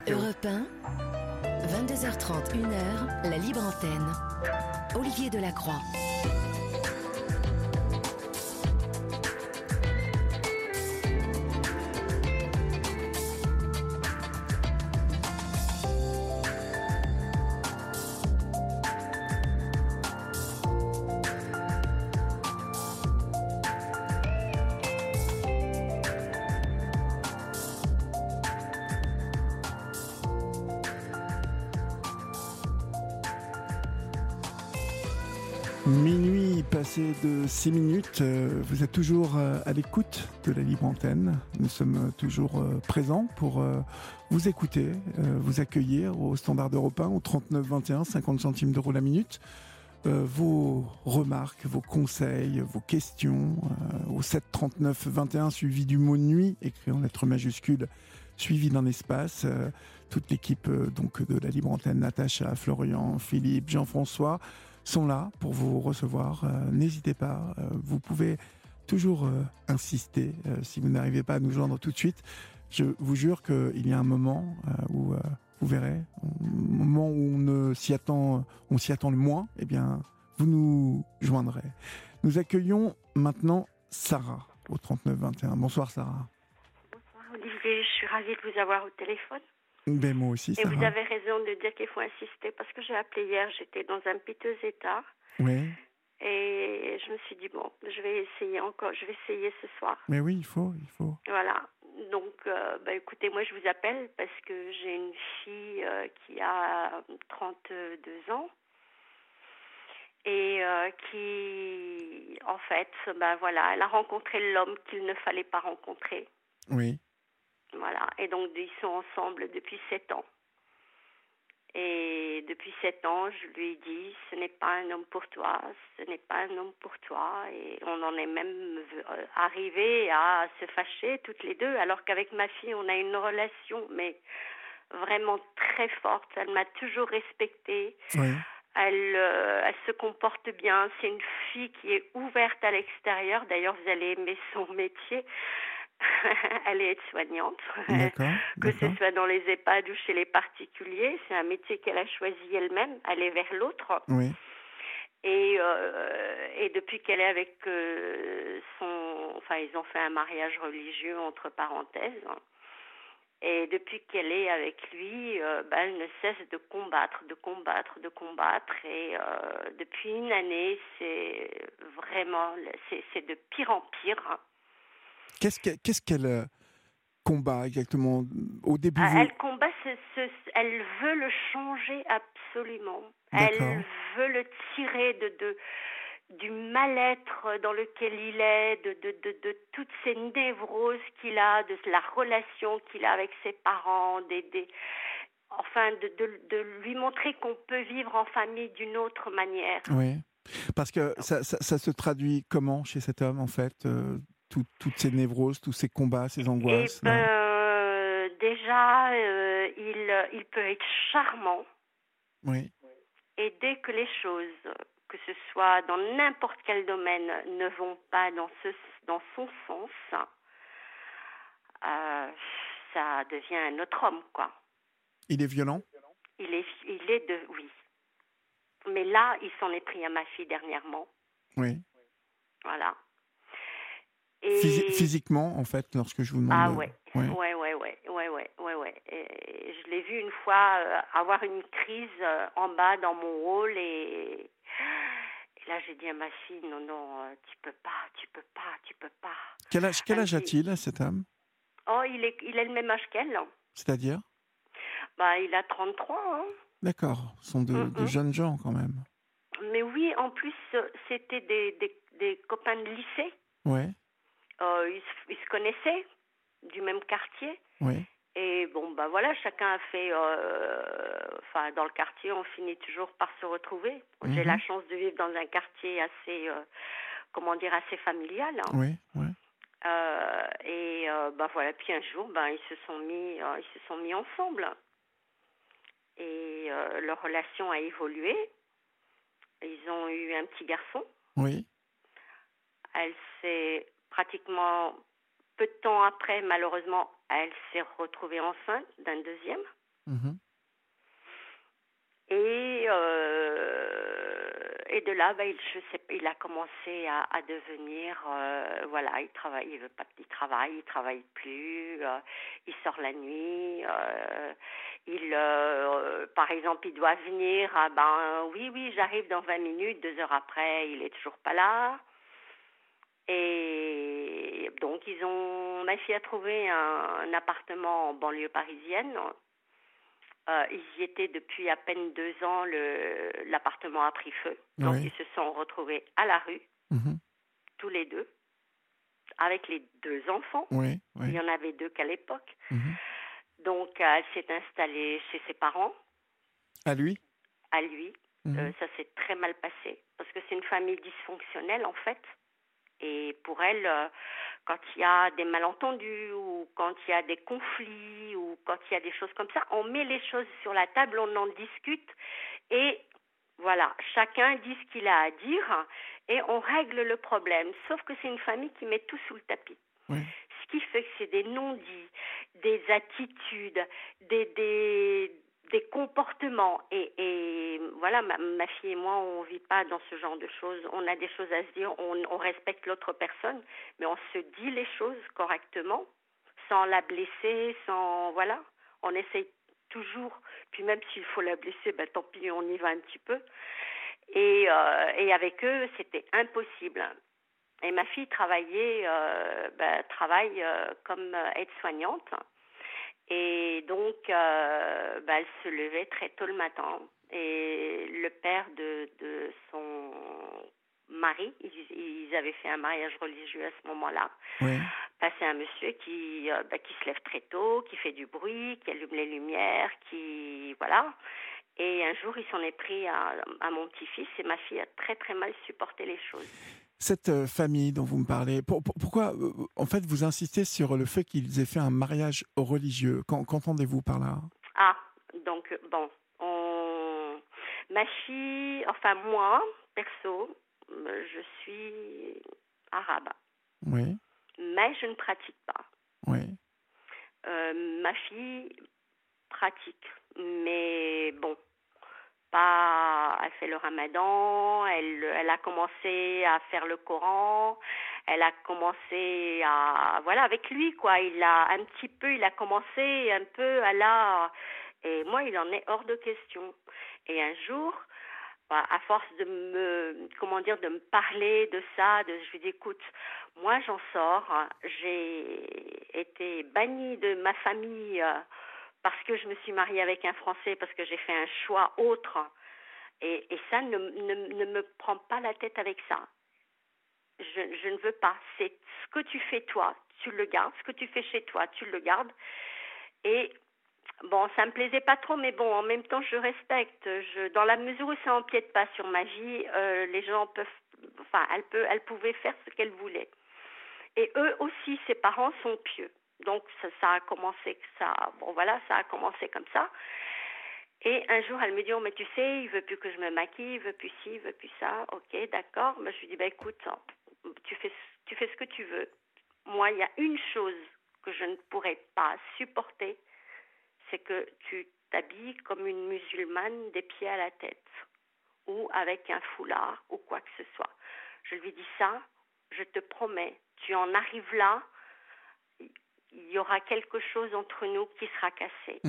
Europe 1, 22h30, 1h, la libre antenne. Olivier Delacroix. Minuit passé de 6 minutes, vous êtes toujours à l'écoute de la libre antenne. Nous sommes toujours présents pour vous écouter, vous accueillir au standard d'Europe 1 au 39 21, 50 centimes d'euros la minute. Vos remarques, vos conseils, vos questions au 7 39 21 suivi du mot nuit écrit en lettres majuscules suivi d'un espace. Toute l'équipe donc de la libre antenne, Natacha, Florian, Philippe, Jean-François sont là pour vous recevoir. N'hésitez pas, vous pouvez toujours insister si vous n'arrivez pas à nous joindre tout de suite. Je vous jure qu'il y a un moment où vous verrez, au moment où on s'y attend le moins, eh bien, vous nous joindrez. Nous accueillons maintenant Sarah au 39-21. Bonsoir Sarah. Bonsoir Olivier, je suis ravie de vous avoir au téléphone. Ben, moi aussi Sarah. Et vous avez raison de dire qu'il faut insister parce que j'ai appelé hier, j'étais dans un piteux état. Oui. Et je me suis dit, bon, je vais essayer ce soir. Mais oui, il faut. Voilà. Donc, écoutez, moi je vous appelle parce que j'ai une fille qui a 32 ans et qui, en fait, elle a rencontré l'homme qu'il ne fallait pas rencontrer. Oui. Voilà. Et donc, ils sont ensemble depuis 7 ans. Et depuis 7 ans, je lui ai dit, ce n'est pas un homme pour toi, ce n'est pas un homme pour toi. Et on en est même arrivé à se fâcher toutes les deux, alors qu'avec ma fille, on a une relation, mais vraiment très forte. Elle m'a toujours respectée. Oui. Elle se comporte bien. C'est une fille qui est ouverte à l'extérieur. D'ailleurs, vous allez aimer son métier. Elle est aide-soignante, que ce soit dans les EHPAD ou chez les particuliers. C'est un métier qu'elle a choisi elle-même, aller vers l'autre. Oui. Et depuis qu'elle est avec ils ont fait un mariage religieux entre parenthèses. Et depuis qu'elle est avec lui, elle ne cesse de combattre. Et depuis une année, c'est vraiment, c'est de pire en pire. Qu'est-ce qu'elle combat exactement au début? Elle combat, elle veut le changer absolument. D'accord. Elle veut le tirer du mal-être dans lequel il est, de toutes ces névroses qu'il a, de la relation qu'il a avec ses parents, de lui montrer qu'on peut vivre en famille d'une autre manière. Oui, parce que ça se traduit comment chez cet homme en fait, toutes ces névroses, tous ces combats, ces angoisses? Déjà, il peut être charmant. Oui. Et dès que les choses, que ce soit dans n'importe quel domaine, ne vont pas dans son sens, ça devient un autre homme, quoi. Il est violent? Oui. Mais là, il s'en est pris à ma fille dernièrement. Oui. Voilà. Et... Physiquement, en fait, lorsque je vous demande... Ah ouais. Ouais. Et je l'ai vu une fois avoir une crise en bas dans mon hall et là j'ai dit à ma fille, non, tu peux pas. Quel âge a-t-il, cet homme? Oh, il a le même âge qu'elle. C'est-à-dire? Il a 33, hein. D'accord, ce sont de jeunes gens quand même. Mais oui, en plus, c'était des copains de lycée. Ouais. Ils se connaissaient du même quartier. Oui. Et chacun a fait... dans le quartier, on finit toujours par se retrouver. J'ai la chance de vivre dans un quartier assez, assez familial. Hein. Oui. Puis un jour, ils se sont mis ensemble. Et leur relation a évolué. Ils ont eu un petit garçon. Oui. Elle s'est pratiquement... Peu de temps après, malheureusement, elle s'est retrouvée enceinte d'un deuxième. Mhm. Et de là, il a commencé à devenir, voilà, il veut pas qu'il travaille, il travaille plus, il sort la nuit, par exemple, il doit venir, oui, j'arrive dans 20 minutes, 2 heures après, il est toujours pas là. Et donc, ma fille a trouvé un appartement en banlieue parisienne. Ils y étaient depuis à peine 2 ans. L'appartement a pris feu. Donc, Oui. ils se sont retrouvés à la rue, tous les deux, avec les 2 enfants. Oui, oui. Il y en avait 2 qu'à l'époque. Donc, elle s'est installée chez ses parents. À lui? À lui. Ça s'est très mal passé. Parce que c'est une famille dysfonctionnelle, en fait. Et pour elle, quand il y a des malentendus ou quand il y a des conflits ou quand il y a des choses comme ça, on met les choses sur la table, on en discute et voilà, chacun dit ce qu'il a à dire et on règle le problème. Sauf que c'est une famille qui met tout sous le tapis. Oui. Ce qui fait que c'est des non-dits, des attitudes, des comportements. Et voilà, ma fille et moi, on ne vit pas dans ce genre de choses. On a des choses à se dire, on respecte l'autre personne, mais on se dit les choses correctement, sans la blesser, voilà. On essaye toujours, puis même s'il faut la blesser, tant pis, on y va un petit peu. Et avec eux, c'était impossible. Et ma fille travaille comme aide-soignante. Et donc, elle se levait très tôt le matin. Et le père de son mari, ils avaient fait un mariage religieux à ce moment-là. Oui. C'est un monsieur qui se lève très tôt, qui fait du bruit, qui allume les lumières, voilà. Et un jour, il s'en est pris à mon petit-fils et ma fille a très très mal supporté les choses. Cette famille dont vous me parlez, pourquoi, en fait, vous insistez sur le fait qu'ils aient fait un mariage religieux? Qu'entendez-vous par là? Donc, ma fille, enfin moi, perso, je suis arabe. Oui. Mais je ne pratique pas. Oui. Ma fille pratique, mais elle fait le ramadan, elle a commencé à faire le Coran, elle a commencé avec lui, quoi. Il a commencé un peu et moi, il en est hors de question. Et un jour, à force de me parler de ça, je lui dis, écoute, moi, j'en sors, j'ai été bannie de ma famille, parce que je me suis mariée avec un Français, parce que j'ai fait un choix autre. Et ça, ne me prends pas la tête avec ça. Je ne veux pas. C'est ce que tu fais toi, tu le gardes. Ce que tu fais chez toi, tu le gardes. Et ça me plaisait pas trop, mais en même temps, je respecte. Dans la mesure où ça empiète pas sur ma vie, les gens elle pouvait faire ce qu'elle voulait. Et eux aussi, ses parents sont pieux. Donc, ça a commencé ça a commencé comme ça. Et un jour, elle me dit, mais tu sais, il veut plus que je me maquille, il veut plus ci, il veut plus ça. Ok, d'accord. Je lui dis, écoute, tu fais ce que tu veux. Moi, il y a une chose que je ne pourrais pas supporter, c'est que tu t'habilles comme une musulmane des pieds à la tête ou avec un foulard ou quoi que ce soit. Je lui dis ça, je te promets, tu en arrives là, il y aura quelque chose entre nous qui sera cassé.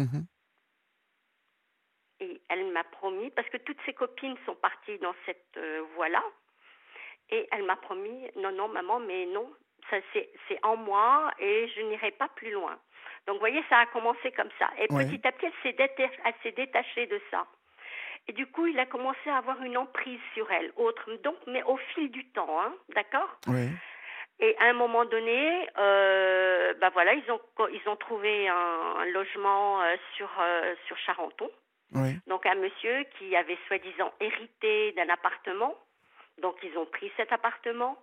Et elle m'a promis, parce que toutes ses copines sont parties dans cette voie-là, et elle m'a promis, non maman, mais non, ça c'est en moi et je n'irai pas plus loin. Donc vous voyez, ça a commencé comme ça. Et petit à petit, elle s'est détachée de ça. Et du coup, il a commencé à avoir une emprise sur elle, mais au fil du temps, d'accord ? Oui. Et à un moment donné, ils ont trouvé un logement sur Charenton. Oui. Donc un monsieur qui avait soi-disant hérité d'un appartement. Donc ils ont pris cet appartement.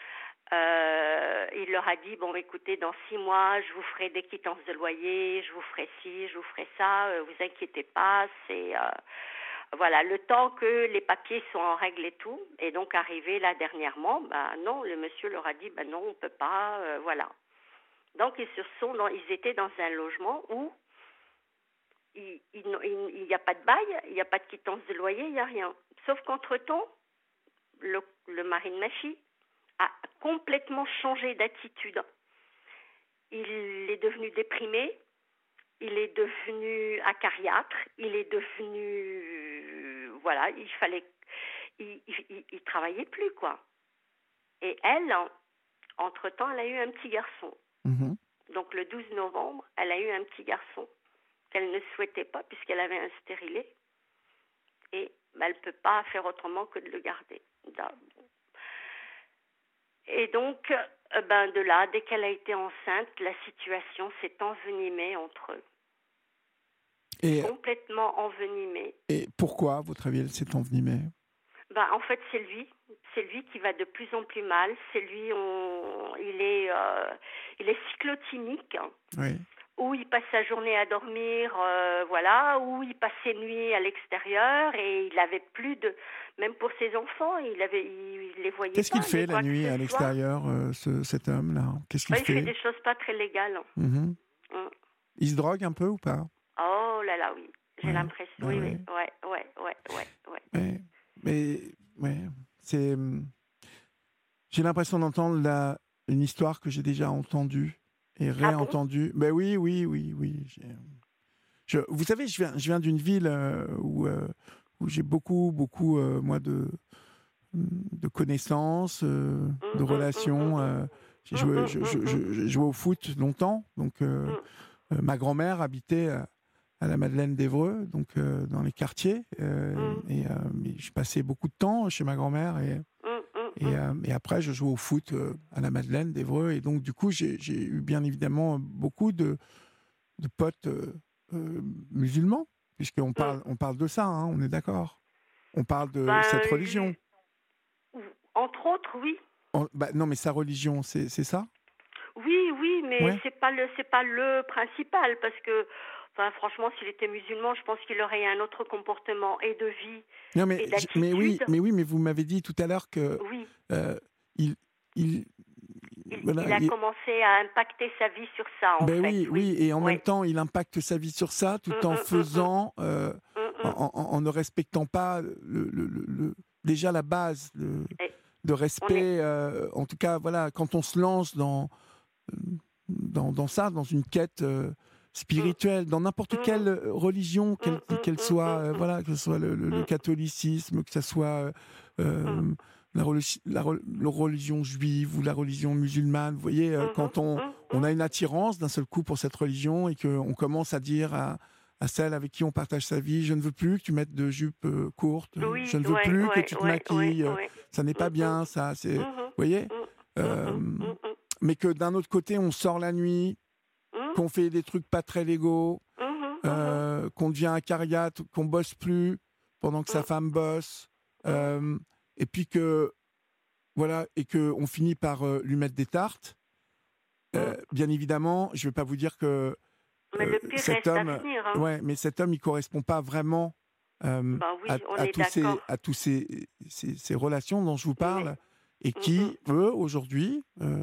Il leur a dit, écoutez, dans 6 mois, je vous ferai des quittances de loyer, je vous ferai ci, je vous ferai ça, vous inquiétez pas, c'est... Voilà, le temps que les papiers soient en règle et tout. Et donc, arrivé là dernièrement, non, le monsieur leur a dit, non, on peut pas, voilà. Donc, ils étaient dans un logement où il n'y a pas de bail, il n'y a pas de quittance de loyer, il n'y a rien. Sauf qu'entre-temps, le mari de ma fille a complètement changé d'attitude. Il est devenu déprimé, il est devenu acariâtre, il est devenu... voilà, il travaillait plus, quoi. Et elle, entre-temps, elle a eu un petit garçon. Mmh. Donc le 12 novembre, elle a eu un petit garçon qu'elle ne souhaitait pas puisqu'elle avait un stérilet. Et elle ne peut pas faire autrement que de le garder. Et donc, de là, dès qu'elle a été enceinte, la situation s'est envenimée entre eux. Et complètement envenimée. Et pourquoi, à votre avis, elle s'est envenimée? En fait, c'est lui qui va de plus en plus mal. C'est lui, il est cyclotimique. Oui. Où il passe sa journée à dormir, où il passe ses nuits à l'extérieur, et il avait plus de, même pour ses enfants, il les voyait. Qu'est-ce qu'il fait la nuit à l'extérieur, cet homme-là? Qu'est-ce qu'il fait? Il fait des choses pas très légales. Mmh. Il se drogue un peu ou pas? Oh là là, oui. J'ai l'impression. Oui. C'est. J'ai l'impression d'entendre une histoire que j'ai déjà entendue et réentendue. Ah bon? Oui. Vous savez, je viens d'une ville où j'ai beaucoup, moi, de connaissances, de relations. J'ai joué au foot longtemps, donc ma grand-mère habitait à la Madeleine d'Évreux, donc dans les quartiers, et je passais beaucoup de temps chez ma grand-mère et après je jouais au foot à la Madeleine d'Évreux, et donc du coup j'ai eu bien évidemment beaucoup de potes musulmans, puisqu'on parle de ça, hein, on est d'accord. On parle de cette religion. Entre autres, oui. Non, mais sa religion, c'est ça? Oui, mais c'est pas le principal, parce que, franchement, s'il était musulman, je pense qu'il aurait un autre comportement et de vie et d'attitude. Mais vous m'avez dit tout à l'heure que il a commencé à impacter sa vie sur ça, en fait. Oui, et en même temps, il impacte sa vie sur ça, tout en faisant, en ne respectant pas déjà la base de respect. En tout cas, voilà, quand on se lance dans ça, dans une quête spirituelle, dans n'importe quelle religion, qu'elle soit, que ce soit le catholicisme, que ce soit la religion juive ou la religion musulmane. Vous voyez, quand on a une attirance d'un seul coup pour cette religion et qu'on commence à dire à celle avec qui on partage sa vie, je ne veux plus que tu mettes de jupe courte, je ne veux plus que tu te maquilles, ça n'est pas bien, ça, c'est, vous voyez, mais que d'un autre côté, on sort la nuit, qu'on fait des trucs pas très légaux, qu'on devient acariâtre, qu'on bosse plus pendant que sa femme bosse, et puis que, voilà, et qu'on finit par lui mettre des tartes. Bien évidemment, je ne vais pas vous dire que cet homme, mais cet homme, il correspond pas vraiment à tous ces relations dont je vous parle, et qui, eux, aujourd'hui,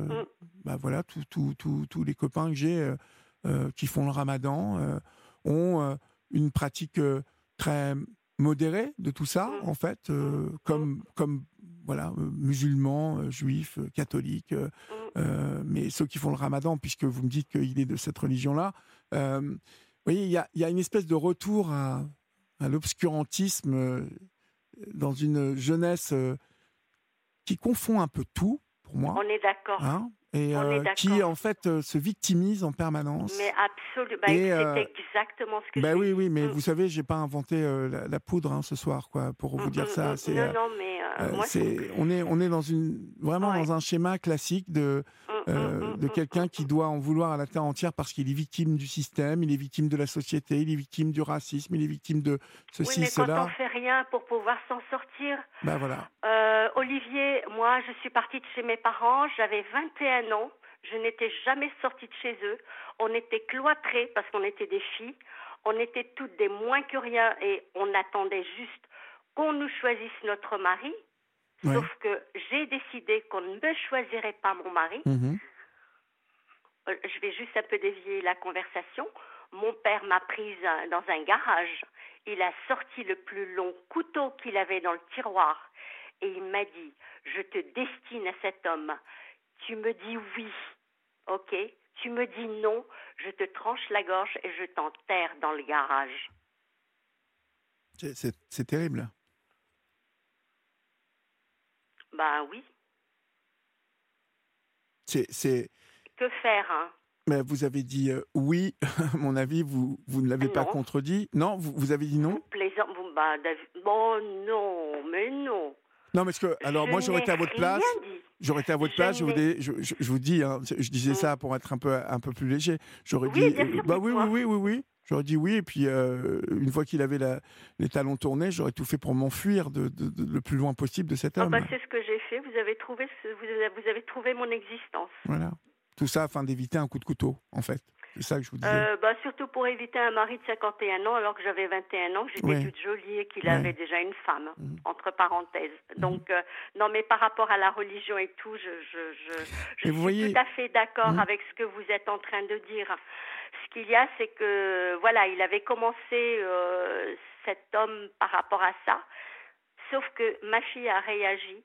tous les copains que j'ai qui font le ramadan ont une pratique très modérée de tout ça, en fait, comme musulmans, juifs, catholiques, mais ceux qui font le ramadan, puisque vous me dites qu'il est de cette religion-là, vous voyez, il y a une espèce de retour à l'obscurantisme dans une jeunesse qui confond un peu tout, pour moi. On est d'accord. Hein, et qui, en fait, se victimise en permanence. Mais absolument. C'est exactement ce que je dis. Oui, mais vous savez, j'ai pas inventé la poudre ce soir, quoi, pour vous dire ça. Non, mais moi, on est vraiment dans un schéma classique de quelqu'un qui doit en vouloir à la terre entière parce qu'il est victime du système, il est victime de la société, il est victime du racisme, il est victime de ceci, cela. Oui, mais quand on fait rien pour pouvoir s'en sortir... voilà. Olivier, moi, je suis partie de chez mes parents, j'avais 21 ans, je n'étais jamais sortie de chez eux, on était cloîtrés parce qu'on était des filles, on était toutes des moins que rien et on attendait juste qu'on nous choisisse notre mari. Sauf que j'ai décidé qu'on ne me choisirait pas mon mari. Je vais juste un peu dévier la conversation. mon père m'a prise dans un garage. Il a sorti le plus long couteau qu'il avait dans le tiroir. Et il m'a dit, je te destine à cet homme. Tu me dis oui, ok? Tu me dis non, je te tranche la gorge et je t'enterre dans le garage. C'est terrible. Ben oui. Que faire, hein? Mais vous avez dit oui, à mon avis, vous ne l'avez pas contredit. Non, vous avez dit non? Bon, non, mais non. Non, parce que, alors moi, j'aurais été à votre place. J'aurais été à votre place, je vous dis, hein, je disais ça pour être un peu plus léger. J'aurais dit, oui. J'aurais dit oui, et puis une fois qu'il avait les talons tournés, j'aurais tout fait pour m'enfuir le plus loin possible de cet homme. C'est ce que j'ai fait. Vous avez trouvé mon existence. Voilà. Tout ça afin d'éviter un coup de couteau, en fait. C'est ça que je vous disais. Surtout pour éviter un mari de 51 ans, alors que j'avais 21 ans, que j'étais toute jolie et qu'il avait déjà une femme, entre parenthèses. Donc, non, mais par rapport à la religion et tout, je suis tout à fait d'accord avec ce que vous êtes en train de dire. Ce qu'il y a, c'est que, voilà, il avait commencé cet homme par rapport à ça, sauf que ma fille a réagi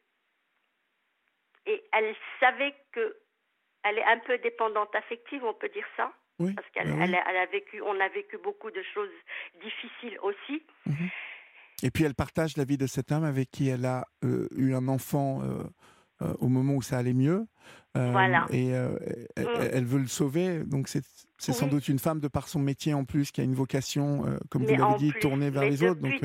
et elle savait que elle est un peu dépendante affective, on peut dire ça. Oui, parce on a vécu beaucoup de choses difficiles aussi. Et puis elle partage la vie de cet homme avec qui elle a eu un enfant au moment où ça allait mieux. Voilà. Et elle veut le sauver. Donc c'est sans doute une femme de par son métier en plus qui a une vocation, comme vous l'avez dit, tournée vers les autres. Donc,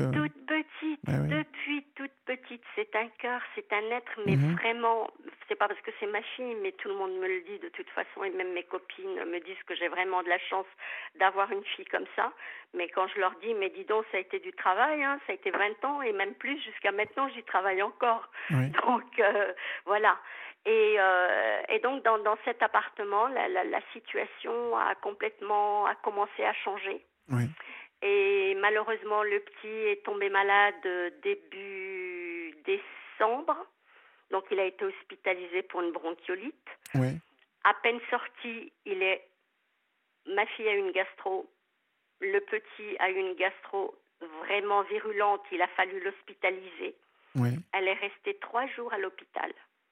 depuis toute petite, c'est un cœur, c'est un être, mais vraiment, c'est pas parce que c'est ma fille, mais tout le monde me le dit de toute façon, et même mes copines me disent que j'ai vraiment de la chance d'avoir une fille comme ça. Mais quand je leur dis, mais dis donc, ça a été du travail, hein, ça a été 20 ans, et même plus, jusqu'à maintenant, j'y travaille encore. Oui. Donc, voilà. Et donc, dans cet appartement, la situation a commencé à changer. Oui. Et malheureusement, le petit est tombé malade début décembre. Donc, il a été hospitalisé pour une bronchiolite. Oui. À peine sorti, ma fille a eu une gastro. Le petit a eu une gastro vraiment virulente. Il a fallu l'hospitaliser. Oui. Elle est restée 3 jours à l'hôpital.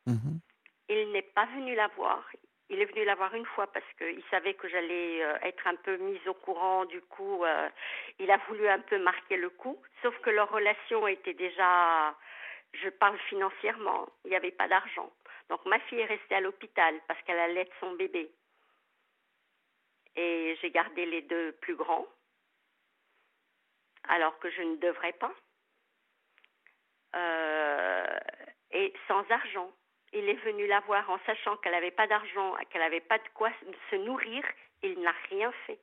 Il n'est pas venu la voir. Il est venu la voir une fois parce qu'il savait que j'allais être un peu mise au courant. Du coup, il a voulu un peu marquer le coup. Sauf que leur relation était déjà, je parle financièrement, il n'y avait pas d'argent. Donc ma fille est restée à l'hôpital parce qu'elle allait son bébé. Et j'ai gardé les 2 plus grands, alors que je ne devrais pas. Et sans argent. Il est venu la voir en sachant qu'elle n'avait pas d'argent, qu'elle n'avait pas de quoi se nourrir. Il n'a rien fait.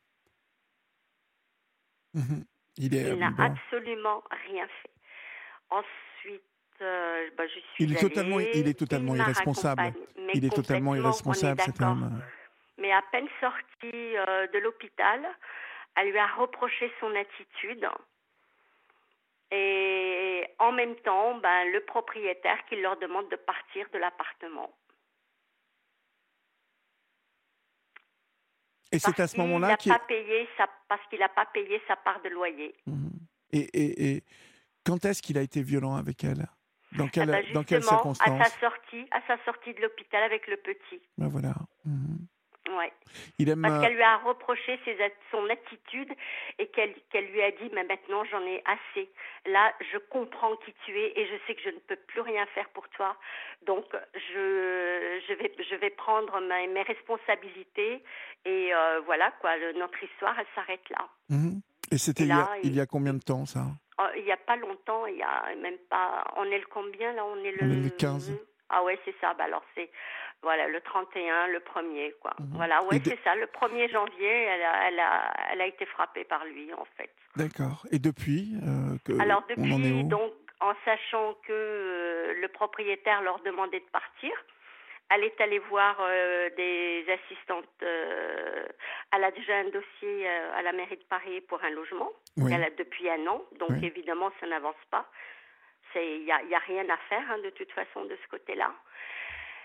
Il n'a absolument rien fait. Ensuite, je suis il est totalement irresponsable. Il est totalement irresponsable, cet homme. Mais à peine sorti de l'hôpital, elle lui a reproché son attitude. Et en même temps, le propriétaire qui leur demande de partir de l'appartement. Et c'est à ce moment-là parce qu'il n'a pas payé sa part de loyer. Et quand est-ce qu'il a été violent avec elle? Dans quelles circonstances? À sa sortie de l'hôpital avec le petit. Ben voilà. Ouais. Parce qu'elle lui a reproché son attitude et qu'elle lui a dit mais maintenant j'en ai assez. Là, je comprends qui tu es et je sais que je ne peux plus rien faire pour toi. Donc je vais prendre mes responsabilités et voilà quoi. Notre histoire, elle s'arrête là. Et c'était il y a combien de temps ça? Il n'y a pas longtemps. Il y a même pas. On est le combien là? On est le 15. Ah ouais, c'est ça. Alors c'est le 31, le 1er, quoi. Voilà, ouais, c'est ça. Le 1er janvier, elle a été frappée par lui, en fait. D'accord. Et depuis Alors depuis, on en est où? Donc, en sachant que le propriétaire leur demandait de partir, elle est allée voir des assistantes. Elle a déjà un dossier à la mairie de Paris pour un logement. Oui. Elle a depuis 1 an, donc évidemment, ça n'avance pas. Il y a rien à faire, de toute façon, de ce côté-là.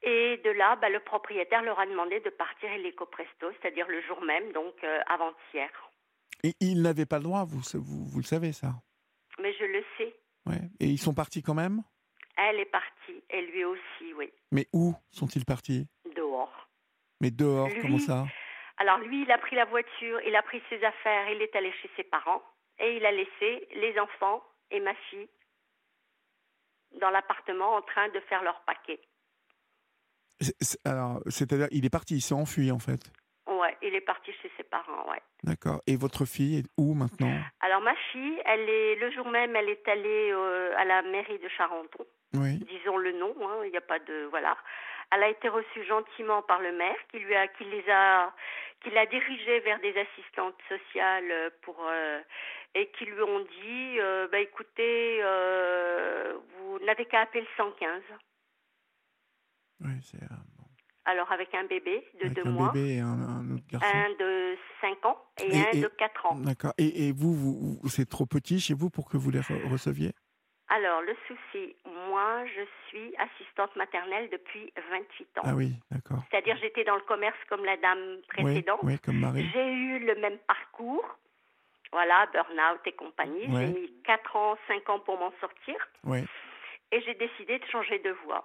Et de là, le propriétaire leur a demandé de partir illico presto, c'est-à-dire le jour même, donc avant-hier. Et ils n'avaient pas le droit, vous le savez ça? Mais je le sais. Ouais. Et ils sont partis quand même? Elle est partie, et lui aussi, oui. Mais où sont-ils partis? Dehors. Mais dehors, lui, comment ça? Alors lui, il a pris la voiture, il a pris ses affaires, il est allé chez ses parents, et il a laissé les enfants et ma fille dans l'appartement en train de faire leur paquet. Alors, c'est-à-dire, il est parti, il s'est enfui en fait? Ouais, il est parti chez ses parents, ouais. D'accord. Et votre fille est où maintenant? Alors ma fille, le jour même, elle est allée à la mairie de Charenton. Oui. Disons le nom, il n'y a pas de voilà. Elle a été reçue gentiment par le maire, qui l'a dirigée vers des assistantes sociales et qui lui ont dit, écoutez, vous n'avez qu'à appeler le 115. Oui, c'est. Alors avec un bébé de avec 2 un mois, bébé et un autre garçon. un de 5 ans et un de 4 ans. D'accord. Et vous, c'est trop petit chez vous pour que vous les receviez? Alors, le souci, moi, je suis assistante maternelle depuis 28 ans. Ah oui, d'accord. C'est-à-dire, j'étais dans le commerce comme la dame précédente. Oui, comme Marie. J'ai eu le même parcours, voilà, burn-out et compagnie. Ouais. J'ai mis 4 ans, 5 ans pour m'en sortir. Oui. Et j'ai décidé de changer de voie.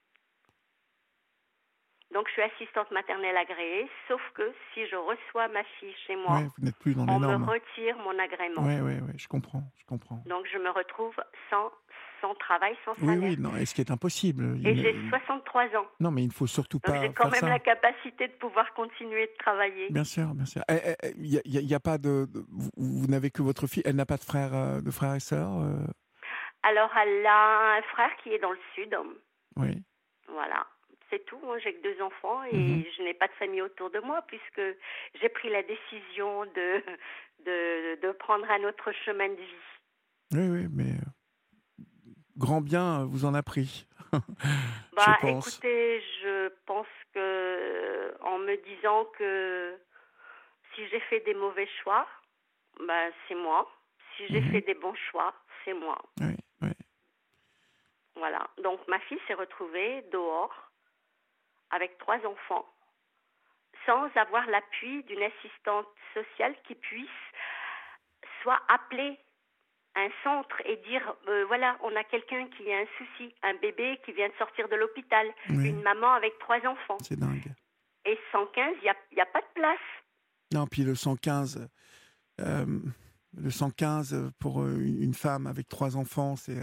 Donc, je suis assistante maternelle agréée, sauf que si je reçois ma fille chez moi, vous n'êtes plus dans les on normes. me retire mon agrément. Oui, je comprends. Donc, je me retrouve sans travail, sans salaire. Oui, non, et ce qui est impossible. Et j'ai 63 ans. Non, mais il ne faut surtout pas. Donc, j'ai quand même ça. la capacité de pouvoir continuer de travailler. Bien sûr. Il y a pas de vous n'avez que votre fille. Elle n'a pas de frères et sœurs. Alors, elle a un frère qui est dans le sud. Oui. Voilà. C'est tout, j'ai que 2 enfants et je n'ai pas de famille autour de moi puisque j'ai pris la décision de prendre un autre chemin de vie. Oui, mais grand bien vous en a pris. Je pense. Écoutez, je pense que en me disant que si j'ai fait des mauvais choix, c'est moi. Si j'ai fait des bons choix, c'est moi. Oui. Voilà. Donc ma fille s'est retrouvée dehors avec 3 enfants, sans avoir l'appui d'une assistante sociale qui puisse soit appeler un centre et dire, voilà, on a quelqu'un qui a un souci, un bébé qui vient de sortir de l'hôpital, une maman avec 3 enfants. C'est dingue. Et 115, il n'y a pas de place. Non, puis le 115 pour une femme avec 3 enfants, c'est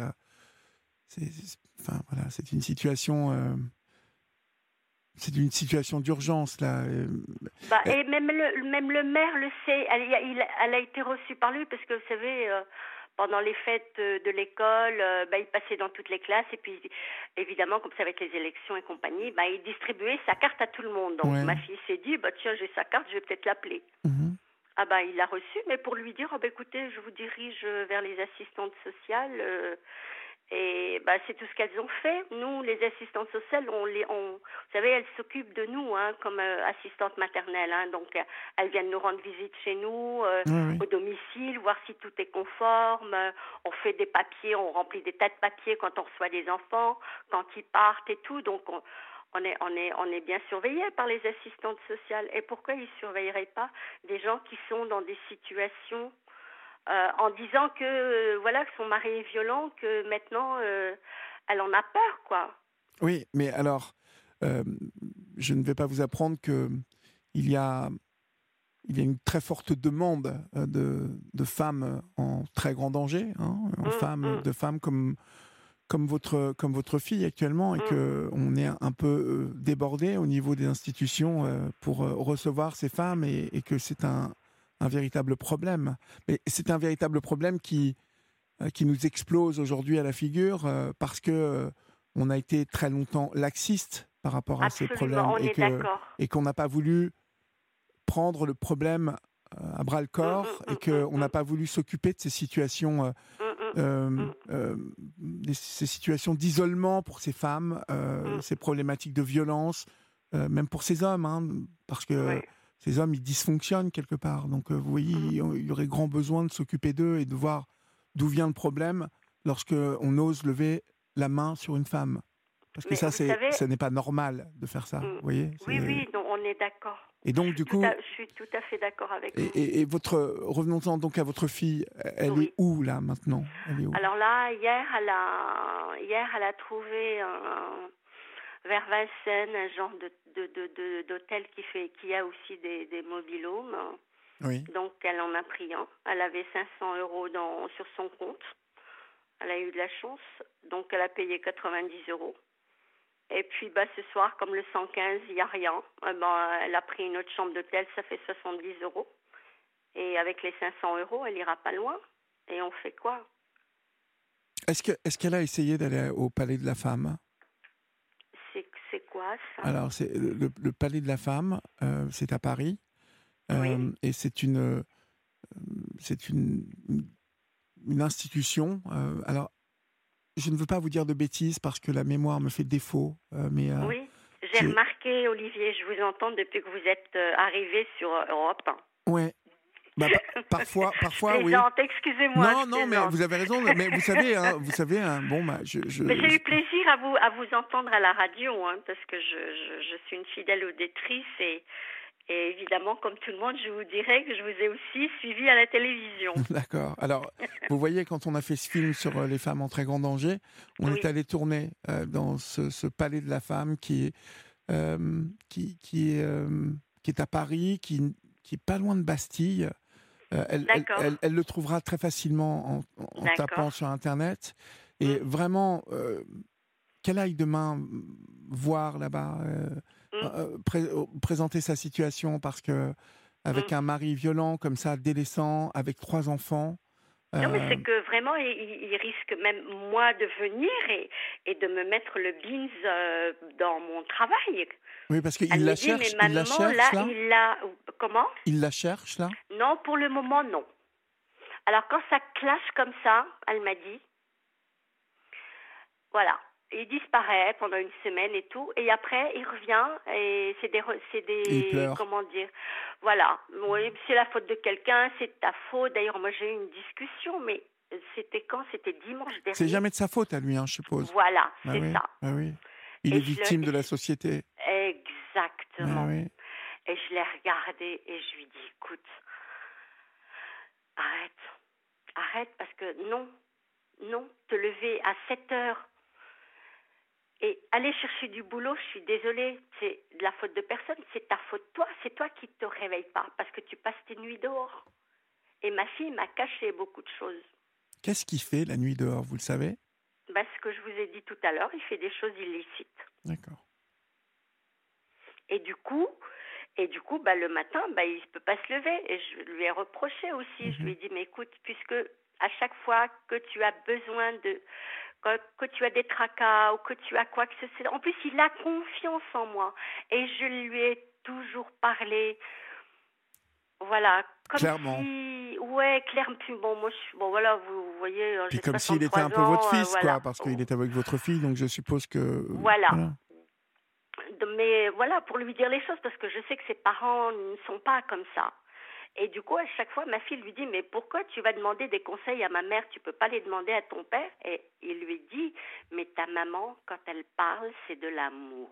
une situation... C'est une situation d'urgence, là. Et même le maire le sait. Elle a été reçue par lui parce que, vous savez, pendant les fêtes de l'école, il passait dans toutes les classes. Et puis, évidemment, comme ça, avec les élections et compagnie, il distribuait sa carte à tout le monde. Donc, ma fille s'est dit, tiens, j'ai sa carte, je vais peut-être l'appeler. Il l'a reçue, mais pour lui dire, écoutez, je vous dirige vers les assistantes sociales... Et c'est tout ce qu'elles ont fait. Nous, les assistantes sociales, vous savez, elles s'occupent de nous comme assistantes maternelles. Donc, elles viennent nous rendre visite chez nous, au domicile, voir si tout est conforme. On fait des papiers, on remplit des tas de papiers quand on reçoit des enfants, quand ils partent et tout. Donc, on est bien surveillés par les assistantes sociales. Et pourquoi ils ne surveilleraient pas des gens qui sont dans des situations... en disant que que son mari est violent, que maintenant elle en a peur, quoi. Oui, mais alors je ne vais pas vous apprendre que il y a une très forte demande de femmes en très grand danger, de femmes comme votre fille actuellement, et que on est un peu débordé au niveau des institutions pour recevoir ces femmes, et que c'est un véritable problème. Mais c'est un véritable problème qui nous explose aujourd'hui à la figure parce que on a été très longtemps laxiste par rapport à ces problèmes, et qu'on n'a pas voulu prendre le problème à bras le corps, et qu'on n'a pas voulu s'occuper de ces situations ces situations d'isolement pour ces femmes, ces problématiques de violence, même pour ces hommes, parce que ces hommes, ils dysfonctionnent quelque part. Donc, vous voyez, il y aurait grand besoin de s'occuper d'eux et de voir d'où vient le problème lorsqu'on ose lever la main sur une femme. Parce que ça, ce n'est pas normal de faire ça, vous voyez. Oui, non, on est d'accord. Et donc, du coup... Je suis tout à fait d'accord avec vous. Et revenons-en donc à votre fille, elle est où, là, maintenant? Elle est où? Alors là, hier, elle a trouvé vers Vincennes un genre d'hôtel qui a aussi des mobil-homes. Oui. Donc, elle en a pris un. Elle avait 500 € sur son compte. Elle a eu de la chance. Donc, elle a payé 90 €. Et puis, ce soir, comme le 115, il n'y a rien, elle a pris une autre chambre d'hôtel, ça fait 70 €. Et avec les 500 €, elle ira pas loin. Et on fait quoi? Est-ce qu'elle a essayé d'aller au Palais de la Femme? C'est quoi, ça? Alors, c'est le Palais de la Femme, c'est à Paris. Oui. Et c'est une institution. Alors, je ne veux pas vous dire de bêtises parce que la mémoire me fait défaut. Mais oui, j'ai remarqué, Olivier, je vous entends depuis que vous êtes arrivé sur Europe 1. Ouais. Parfois, oui. Excusez-moi. Non, mais vous avez raison. Mais vous savez, Mais j'ai eu plaisir à vous entendre à la radio, parce que je suis une fidèle auditrice et évidemment, comme tout le monde, je vous dirais que je vous ai aussi suivi à la télévision. D'accord. Alors, vous voyez, quand on a fait ce film sur les femmes en très grand danger, on est allé tourner dans ce Palais de la Femme qui est à Paris, qui est pas loin de Bastille. Elle le trouvera très facilement en tapant sur Internet. Et vraiment, qu'elle aille demain voir là-bas, présenter sa situation, parce que avec un mari violent comme ça, délaissant, avec 3 enfants... Non, mais c'est que vraiment, il risque même, moi, de venir et de me mettre le beans dans mon travail. Oui, parce qu'il la cherche, là. Comment? Il la cherche, là? Non, pour le moment, non. Alors, quand ça clash comme ça, elle m'a dit, voilà, il disparaît pendant une semaine et tout, et après, il revient, et c'est des comment dire, voilà, oui, c'est la faute de quelqu'un, c'est ta faute. D'ailleurs, moi, j'ai eu une discussion, mais c'était quand? C'était dimanche dernier. C'est jamais de sa faute à lui, je suppose. Voilà, c'est ça. Oui. Il est victime de la société. Exactement. Oui. Et je l'ai regardé et je lui dis, écoute, arrête, parce que non, te lever à 7 heures et aller chercher du boulot, je suis désolée, c'est de la faute de personne, c'est ta faute toi, c'est toi qui te réveilles pas parce que tu passes tes nuits dehors. Et ma fille m'a caché beaucoup de choses. Qu'est-ce qu'il fait la nuit dehors, vous le savez? Ce que je vous ai dit tout à l'heure, il fait des choses illicites. D'accord. Et du coup, le matin, il ne peut pas se lever. Et je lui ai reproché aussi. Je lui ai dit, mais écoute, puisque à chaque fois que tu as besoin que tu as des tracas ou que tu as quoi que ce soit. En plus, il a confiance en moi. Et je lui ai toujours parlé. Voilà. Comme clairement. Si... Ouais, clairement. Bon, voilà, vous voyez. Puis comme s'il était un peu votre fils, quoi, parce qu'il est avec votre fille, donc je suppose que... Voilà. Mais voilà, pour lui dire les choses, parce que je sais que ses parents ne sont pas comme ça. Et du coup, à chaque fois, ma fille lui dit, mais pourquoi tu vas demander des conseils à ma mère? Tu peux pas les demander à ton père? Et il lui dit, mais ta maman, quand elle parle, c'est de l'amour.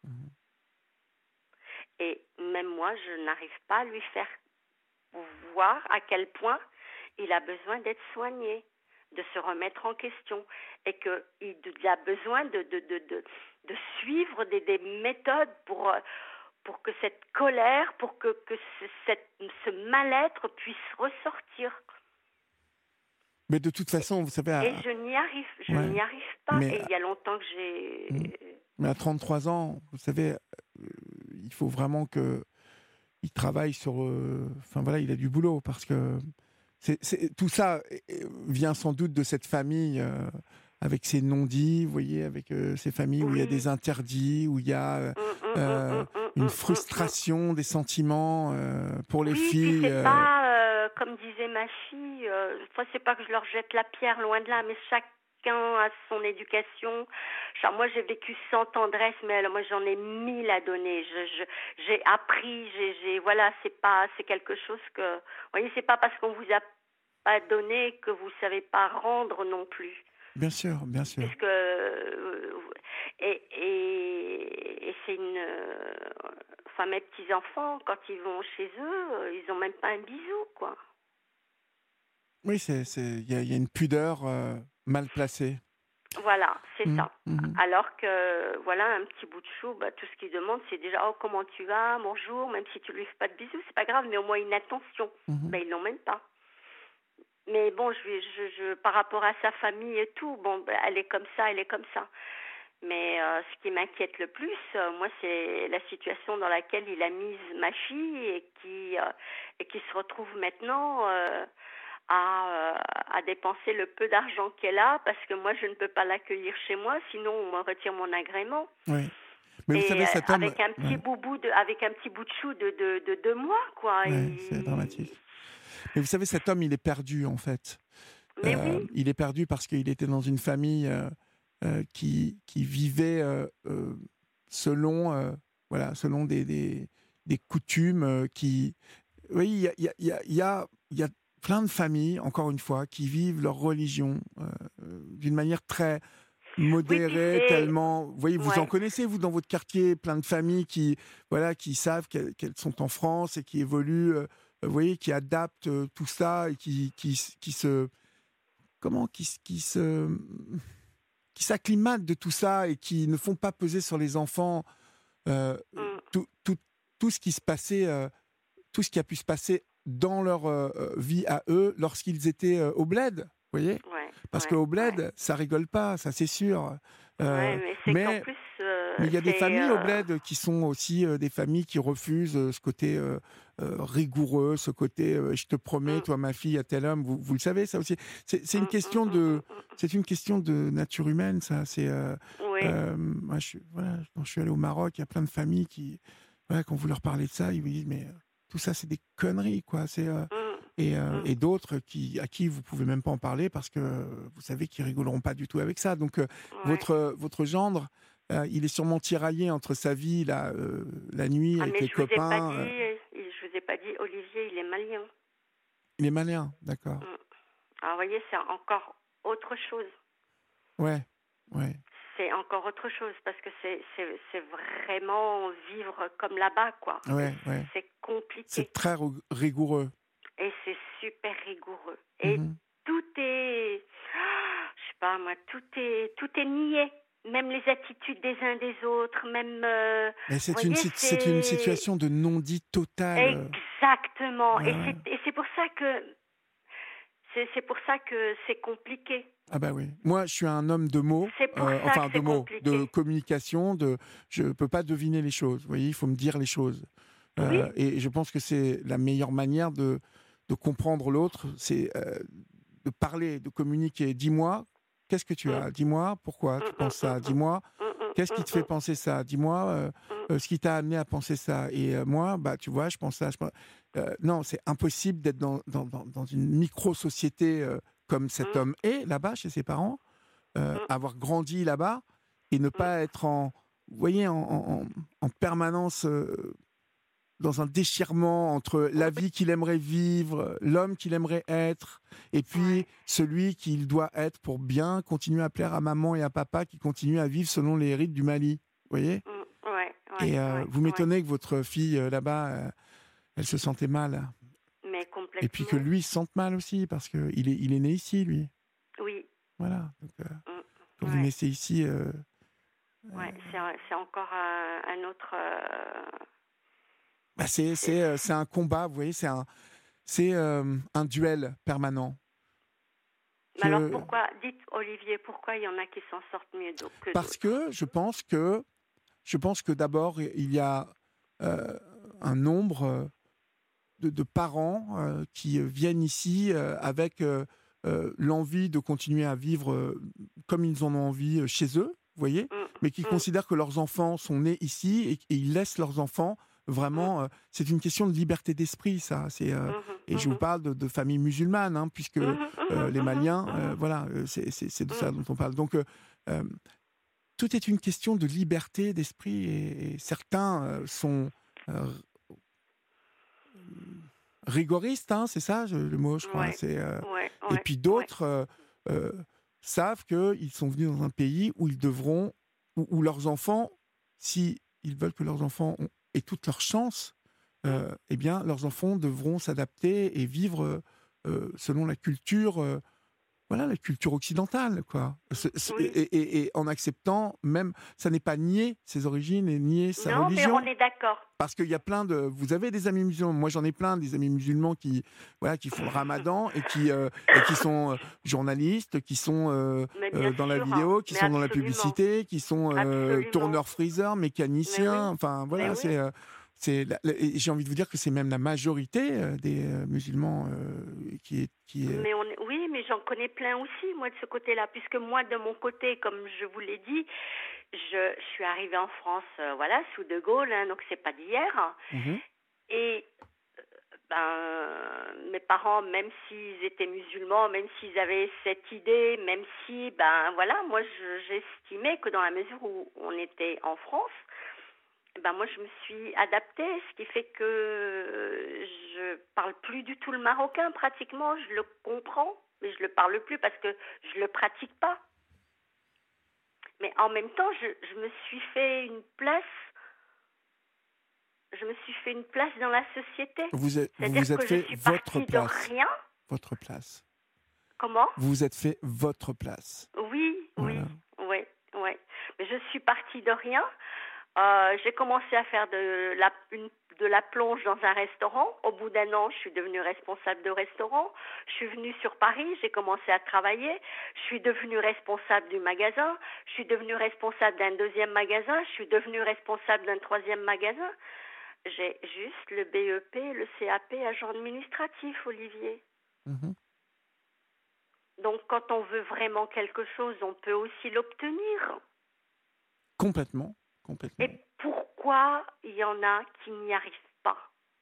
Et même moi, je n'arrive pas à lui faire voir à quel point il a besoin d'être soigné, de se remettre en question, et qu'il a besoin de suivre des méthodes pour que cette colère, pour que ce mal-être puisse ressortir. Mais de toute façon, vous savez... Et je n'y arrive pas. Et il y a longtemps que j'ai... Mais à 33 ans, vous savez, il faut vraiment qu'il travaille sur... il a du boulot, parce que tout ça vient sans doute de cette famille... avec ses non-dits, vous voyez, avec ces familles où il y a des interdits, où il y a une frustration, des sentiments pour les filles. C'est pas, comme disait ma fille, c'est pas que je leur jette la pierre, loin de là, mais chacun a son éducation. Moi, j'ai vécu sans tendresse, mais moi, j'en ai 1000 à donner. J'ai appris, c'est quelque chose que... Vous voyez, c'est pas parce qu'on vous a pas donné que vous savez pas rendre non plus. Bien sûr. Et c'est une... Enfin, mes petits-enfants, quand ils vont chez eux, ils n'ont même pas un bisou, quoi. Oui, il y a une pudeur mal placée. Voilà, c'est ça. Alors que, voilà, un petit bout de chou, tout ce qu'il demande, c'est déjà, oh, comment tu vas, bonjour, même si tu lui fais pas de bisous, c'est pas grave, mais au moins une attention. Ils l'ont même pas. Mais bon, par rapport à sa famille et tout, elle est comme ça, elle est comme ça. Mais ce qui m'inquiète le plus, moi, c'est la situation dans laquelle il a mise ma fille et qui se retrouve maintenant à dépenser le peu d'argent qu'elle a, parce que moi, je ne peux pas l'accueillir chez moi, sinon on me retire mon agrément. Oui. Mais vous savez, cet homme... avec un petit avec un petit bout de chou de 2 mois, quoi. Ouais, c'est dramatique. Mais vous savez, cet homme, il est perdu, en fait. Mais oui. Il est perdu parce qu'il était dans une famille qui vivait selon des coutumes qui... Oui, il y a plein de familles, encore une fois, qui vivent leur religion d'une manière très modérée, tellement... Vous voyez, vous en connaissez, vous, dans votre quartier, plein de familles qui savent qu'elles sont en France et qui évoluent, vous voyez, qui adaptent tout ça et qui s'acclimatent de tout ça et qui ne font pas peser sur les enfants tout ce qui se passait, tout ce qui a pu se passer dans leur vie à eux lorsqu'ils étaient au bled, vous voyez ? Parce qu'au bled, ça rigole pas, ça c'est sûr. Mais il y a des familles au bled qui sont aussi des familles qui refusent ce côté rigoureux, ce côté je te promets, toi ma fille, à tel homme. Vous le savez, ça aussi. C'est une question de nature humaine, ça. Moi, quand je suis allé au Maroc, il y a plein de familles qui, quand vous leur parlez de ça, ils vous disent mais tout ça c'est des conneries, quoi. Et d'autres à qui vous pouvez même pas en parler parce que vous savez qu'ils rigoleront pas du tout avec ça. Donc votre gendre, il est sûrement tiraillé entre sa vie la nuit avec les copains. Je vous ai pas dit, Olivier, il est malien. Il est malien, d'accord. Alors vous voyez, c'est encore autre chose. Ouais. C'est encore autre chose parce que c'est vraiment vivre comme là-bas, quoi. Ouais. C'est compliqué. C'est très rigoureux. Et c'est super rigoureux. Et tout est, je sais pas moi, tout est nié. Même les attitudes des uns des autres, même. Mais c'est une situation de non-dit total. Exactement. Ouais. Et c'est pour ça que c'est compliqué. Ah bah oui. Moi, je suis un homme de mots, de mots, de communication. Je peux pas deviner les choses. Vous voyez, il faut me dire les choses. Oui. Et je pense que c'est la meilleure manière de comprendre l'autre, c'est de parler, de communiquer. Dis-moi, qu'est-ce que tu as ? Dis-moi, pourquoi tu penses ça ? Dis-moi, qu'est-ce qui te fait penser ça ? Dis-moi, ce qui t'a amené à penser ça. Et moi, tu vois, je pense ça. Non, c'est impossible d'être dans une micro-société comme cet homme est là-bas, chez ses parents, avoir grandi là-bas et ne pas être en permanence... dans un déchirement entre la vie qu'il aimerait vivre, l'homme qu'il aimerait être, et puis celui qu'il doit être pour bien continuer à plaire à maman et à papa qui continuent à vivre selon les rites du Mali. Vous voyez ? Vous m'étonnez que votre fille, là-bas, elle se sentait mal. Mais complètement. Et puis que lui se sente mal aussi, parce qu'il est né ici, lui. Oui. Voilà. Donc, quand vous naissez ici... c'est encore un autre... c'est un combat, vous voyez, c'est un duel permanent. Alors pourquoi, dites Olivier, pourquoi il y en a qui s'en sortent mieux que d'autres ? Parce que je pense que d'abord il y a un nombre de parents qui viennent ici avec l'envie de continuer à vivre comme ils en ont envie chez eux, vous voyez, mais qui considèrent que leurs enfants sont nés ici et ils laissent leurs enfants. Vraiment, c'est une question de liberté d'esprit, ça. Et je vous parle de familles musulmanes, puisque les Maliens, c'est de ça dont on parle. Donc, tout est une question de liberté d'esprit, et certains sont rigoristes, c'est ça le mot, je crois. Et puis d'autres savent qu'ils sont venus dans un pays où ils devront où leurs enfants, si ils veulent que leurs enfants aient toutes leurs chances, eh bien, leurs enfants devront s'adapter et vivre selon la culture, la culture occidentale, quoi. Oui. Et en acceptant, même, ça n'est pas nier ses origines et nier sa religion. Non, mais on est d'accord. Parce qu'il y a plein de... Vous avez des amis musulmans, moi j'en ai plein, des amis musulmans qui font le ramadan et qui sont journalistes, qui sont dans la vidéo, qui sont dans la publicité, qui sont tourneurs friseurs, mécaniciens, enfin voilà, j'ai envie de vous dire que c'est même la majorité des musulmans qui est... Oui, mais j'en connais plein aussi, moi, de ce côté-là, puisque moi, de mon côté, comme je vous l'ai dit, je suis arrivée en France, sous De Gaulle, donc c'est pas d'hier. Et mes parents, même s'ils étaient musulmans, même s'ils avaient cette idée, même si, moi, j'estimais que dans la mesure où on était en France, moi, je me suis adaptée, ce qui fait que je parle plus du tout le marocain, pratiquement. Je le comprends, mais je le parle plus parce que je le pratique pas. Mais en même temps, je me suis fait une place. Je me suis fait une place dans la société. Vous êtes fait votre place. Votre place. Comment ? Vous vous êtes fait votre place. Oui. Mais je suis partie de rien. J'ai commencé à faire de la plonge dans un restaurant. Au bout d'un an, je suis devenue responsable de restaurant. Je suis venue sur Paris, j'ai commencé à travailler. Je suis devenue responsable du magasin. Je suis devenue responsable d'un deuxième magasin. Je suis devenue responsable d'un troisième magasin. J'ai juste le BEP, le CAP, agent administratif, Olivier. Donc, quand on veut vraiment quelque chose, on peut aussi l'obtenir. Complètement. Et pourquoi il y en a qui n'y arrivent pas ?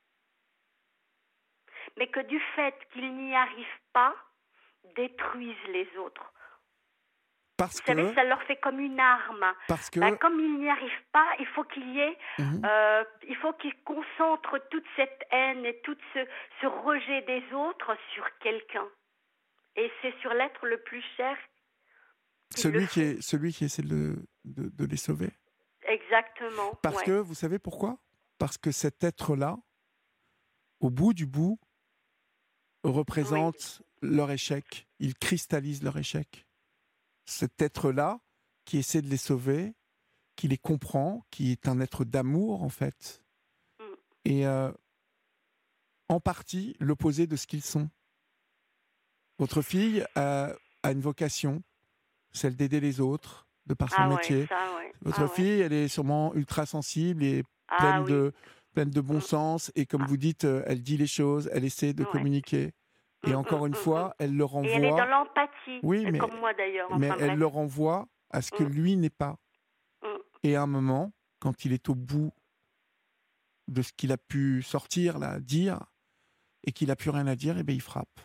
Mais que du fait qu'ils n'y arrivent pas, détruisent les autres. Vous savez, ça leur fait comme une arme. Parce que... comme ils n'y arrivent pas, il faut qu'il y ait... il faut qu'ils concentrent toute cette haine et tout ce rejet des autres sur quelqu'un. Et c'est sur l'être le plus cher. Celui qui essaie de les sauver. Exactement. Parce que, vous savez pourquoi ? Parce que cet être-là, au bout du bout, représente leur échec. Il cristallise leur échec. Cet être-là, qui essaie de les sauver, qui les comprend, qui est un être d'amour, en fait, et en partie l'opposé de ce qu'ils sont. Votre fille a une vocation, celle d'aider les autres, de par son métier. Votre fille, elle est sûrement ultra sensible et pleine de bon sens. Et comme vous dites, elle dit les choses, elle essaie de communiquer. Et encore une fois, elle le renvoie... Et elle est dans l'empathie, mais, comme moi d'ailleurs. Mais elle le renvoie à ce que lui n'est pas. Et à un moment, quand il est au bout de ce qu'il a pu sortir, là, dire, et qu'il n'a plus rien à dire, il frappe.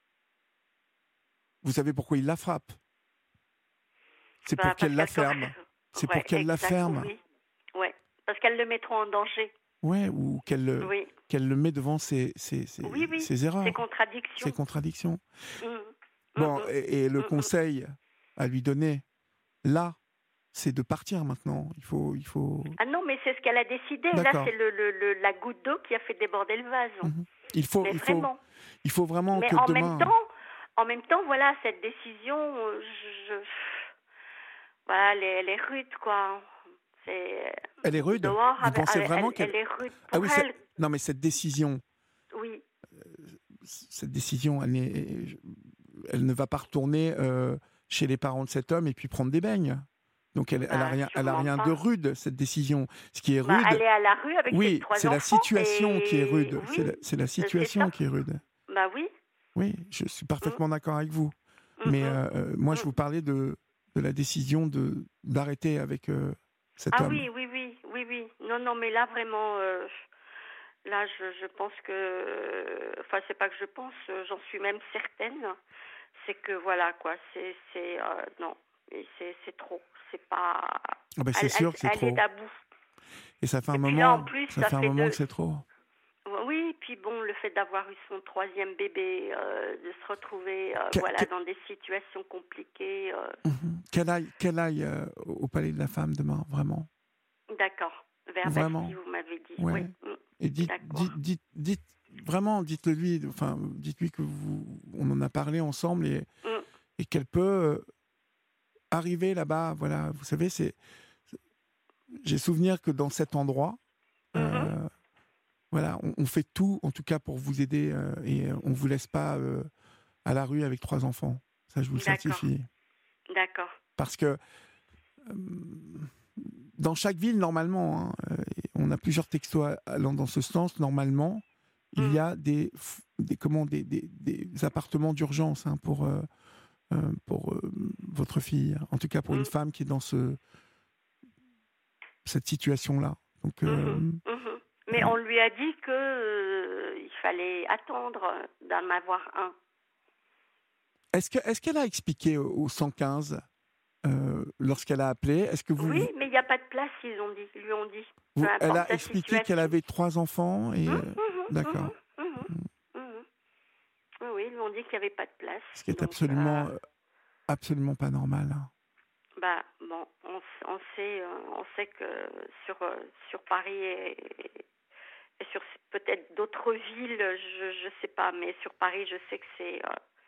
Vous savez pourquoi il la frappe ? C'est pour qu'elle la ferme. C'est pour qu'elle la ferme. Oui, parce qu'elle le mettra en danger. Oui, ou qu'elle le met devant ses erreurs. Ses contradictions. Bon, et le conseil à lui donner, là, c'est de partir maintenant. Il faut... Ah non, mais c'est ce qu'elle a décidé. Là, c'est la goutte d'eau qui a fait déborder le vase. Il faut vraiment mais que demain... En même temps, voilà, cette décision, elle est rude, quoi. Elle est rude. Vous pensez vraiment qu'elle est rude pour elle. Non, mais cette décision... Oui. Cette décision, elle ne va pas retourner chez les parents de cet homme et puis prendre des beignes. Donc elle a rien de rude, cette décision. Ce qui est rude... elle est à la rue avec ses 3 enfants. Oui, c'est la situation qui est rude. C'est la situation qui est rude. Oui. Oui, je suis parfaitement d'accord avec vous. Mais moi, je vous parlais de la décision d'arrêter avec cet homme. Oui. Non, mais là, vraiment... Là, je pense que... Enfin, c'est pas que je pense, j'en suis même certaine. C'est que, voilà, quoi, non, c'est trop. C'est pas... c'est sûr que c'est trop. Elle est à bout. Et ça fait un moment, que c'est trop. Oui, puis bon, le fait d'avoir eu son 3e bébé, de se retrouver dans des situations compliquées. Qu'elle aille au Palais de la Femme demain, vraiment. D'accord. Vers vraiment. Bastille, vous m'avez dit. Ouais. Oui. Et dites-le-lui, enfin, dites-lui que on en a parlé ensemble et qu'elle peut arriver là-bas. Voilà, vous savez, j'ai souvenir que dans cet endroit, voilà, on fait tout, en tout cas, pour vous aider et on vous laisse pas à la rue avec 3 enfants. Ça, je vous le certifie. D'accord. Parce que dans chaque ville, normalement, on a plusieurs textos allant dans ce sens. Normalement, il y a des appartements d'urgence pour votre fille. En tout cas, pour une femme qui est dans cette situation-là. Donc, mais on lui a dit il fallait attendre d'en avoir un. Est-ce qu'elle a expliqué au 115 lorsqu'elle a appelé? Est-ce que vous... Oui, mais il n'y a pas de place, ils lui ont dit. Elle a expliqué qu'elle avait 3 enfants et... D'accord. Oui, ils lui ont dit qu'il n'y avait pas de place. Ce qui est absolument pas normal. Bah bon, on sait que sur Paris et sur peut-être d'autres villes, je sais pas, mais sur Paris, je sais que c'est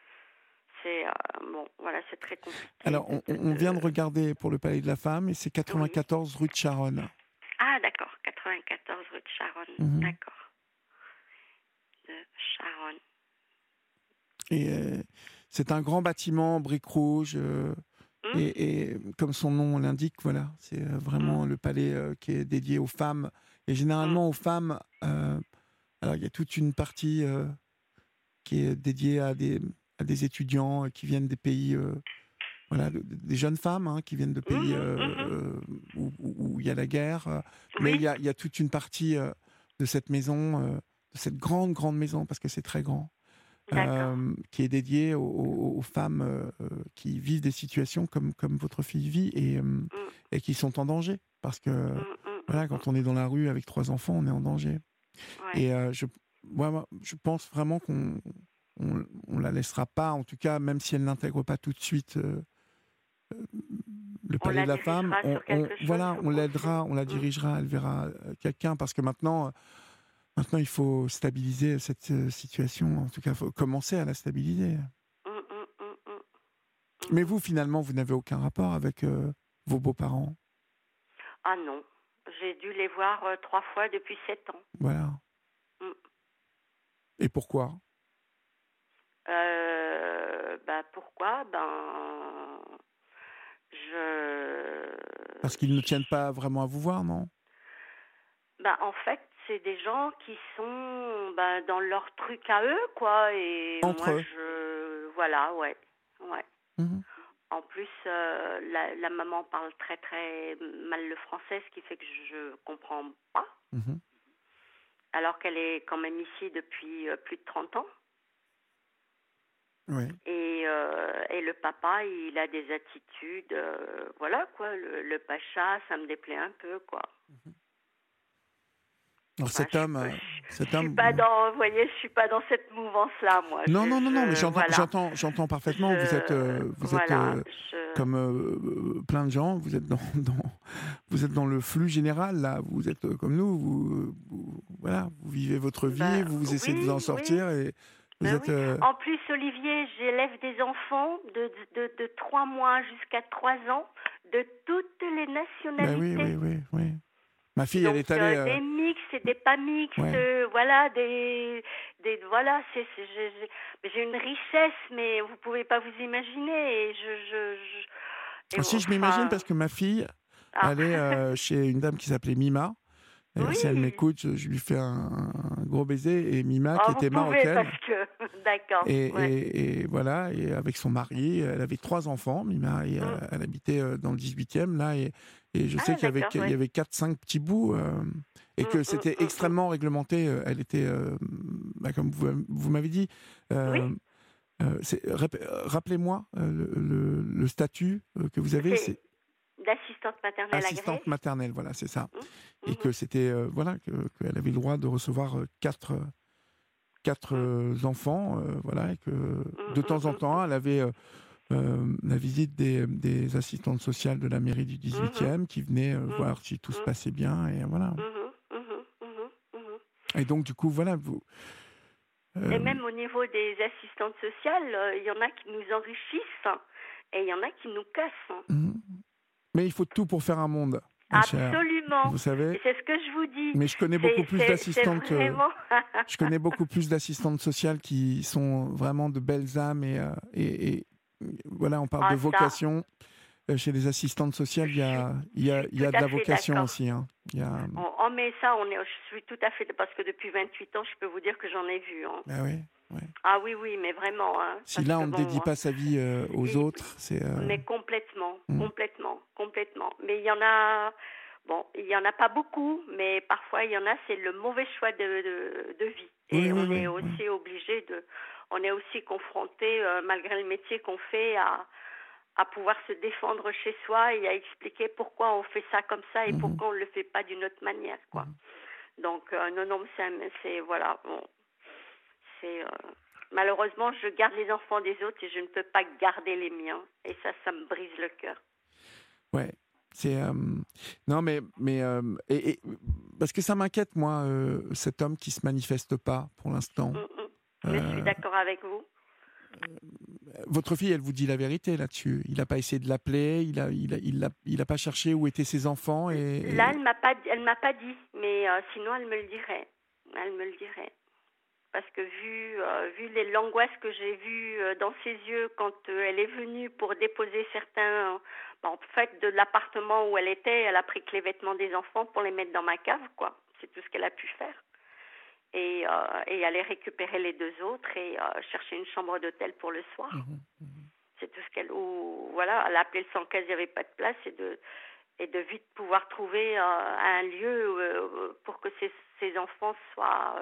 bon, voilà, c'est très compliqué. Alors, on vient de regarder pour le Palais de la Femme et c'est 94 rue de Charonne. Ah, d'accord, 94 rue de Charonne, d'accord. De Charonne. Et c'est un grand bâtiment, briques rouges, et comme son nom l'indique, voilà, c'est vraiment le palais qui est dédié aux femmes. Et généralement, aux femmes, alors il y a toute une partie qui est dédiée à des étudiants qui viennent des pays, des jeunes femmes qui viennent de pays où il y a la guerre. Mais il y a toute une partie de cette maison, de cette grande maison, parce que c'est très grand, qui est dédiée aux femmes qui vivent des situations comme votre fille vit et qui sont en danger. Parce que voilà, quand on est dans la rue avec 3 enfants, on est en danger. Ouais. Et je pense vraiment qu'on la laissera pas, en tout cas, même si elle n'intègre pas tout de suite le Palais de la Femme, on l'aidera, on la dirigera, elle verra quelqu'un, parce que maintenant, il faut stabiliser cette situation, en tout cas, il faut commencer à la stabiliser. Mais vous, finalement, vous n'avez aucun rapport avec vos beaux-parents? Ah non, j'ai dû les voir 3 fois depuis 7 ans. Voilà. Et pourquoi? Pourquoi? Parce qu'ils ne tiennent pas vraiment à vous voir, non? En fait, c'est des gens qui sont dans leur truc à eux, quoi. Et entre moi, eux. Voilà, ouais. En plus, la maman parle très très mal le français, ce qui fait que je comprends pas. Alors qu'elle est quand même ici depuis plus de 30 ans. Oui. Et le papa, il a des attitudes, voilà quoi, le pacha, ça me déplaît un peu, quoi. Alors cet homme, je suis pas dans, vous voyez, je suis pas dans cette mouvance-là, moi. Non, mais j'entends parfaitement. Vous êtes comme plein de gens. Vous êtes vous êtes dans le flux général là. Vous êtes comme nous. Vous vivez votre vie. Vous essayez de vous en sortir et. En plus, Olivier, j'élève des enfants de 3 mois jusqu'à 3 ans de toutes les nationalités. Oui. Ma fille, elle est allée... Des mixtes et des pas mixtes, voilà, voilà, j'ai une richesse, mais vous pouvez pas vous imaginer. Si, je m'imagine, parce que ma fille, elle est chez une dame qui s'appelait Mima. Et si elle m'écoute, je lui fais un gros baiser. Et Mima, qui était marocaine. D'accord. Et voilà, et avec son mari, elle avait 3 enfants. Mima, et, elle habitait dans le 18e, là. Et je sais qu'il y avait 4-5 petits bouts. Et que c'était extrêmement réglementé. Elle était, comme vous m'avez dit. Rappelez-moi le statut que vous avez. C'est d'assistante maternelle agréée. Assistante maternelle, voilà, c'est ça. Et que c'était, qu'elle avait le droit de recevoir 4 4 enfants, voilà, et que de temps en temps, elle avait la visite des assistantes sociales de la mairie du 18e qui venaient voir si tout se passait bien, et voilà. Et donc, du coup, voilà, vous... Et même au niveau des assistantes sociales, il y en a qui nous enrichissent et il y en a qui nous cassent. Mais il faut tout pour faire un monde. Absolument. Vous savez. Et c'est ce que je vous dis. Mais je connais beaucoup plus d'assistantes. Vraiment... je connais beaucoup plus d'assistantes sociales qui sont vraiment de belles âmes et voilà, on parle de vocation. Chez les assistantes sociales, il y a de la vocation aussi. Hein. Mais ça, je suis tout à fait... Parce que depuis 28 ans, je peux vous dire que j'en ai vu. Hein. Ah oui, ouais. Ah oui, mais vraiment. Hein, si là, on ne dédie pas sa vie aux autres, c'est... Mais complètement. Mais il y en a... Bon, il n'y en a pas beaucoup, mais parfois, il y en a, c'est le mauvais choix de vie. Et on est aussi obligé de... On est aussi confronté, malgré le métier qu'on fait, à pouvoir se défendre chez soi et à expliquer pourquoi on fait ça comme ça et pourquoi on ne le fait pas d'une autre manière, quoi. Donc, non, c'est voilà, bon, c'est... malheureusement, je garde les enfants des autres et je ne peux pas garder les miens. Et ça me brise le cœur. Ouais, c'est... non, mais parce que ça m'inquiète, moi, cet homme qui ne se manifeste pas pour l'instant. Mais je suis d'accord avec vous. Votre fille, elle vous dit la vérité là-dessus. Il n'a pas essayé de l'appeler, il a pas cherché où étaient ses enfants. Là, elle m'a pas dit, mais sinon elle me le dirait. Elle me le dirait. Parce que vu l'angoisse que j'ai vue dans ses yeux quand elle est venue pour déposer certains, en fait, de l'appartement où elle était, elle a pris que les vêtements des enfants pour les mettre dans ma cave, quoi. C'est tout ce qu'elle a pu faire. Et aller récupérer les 2 autres et chercher une chambre d'hôtel pour le soir. C'est tout ce qu'elle... Voilà, elle a appelé le 115, il n'y avait pas de place, et de vite pouvoir trouver un lieu pour que ses enfants soient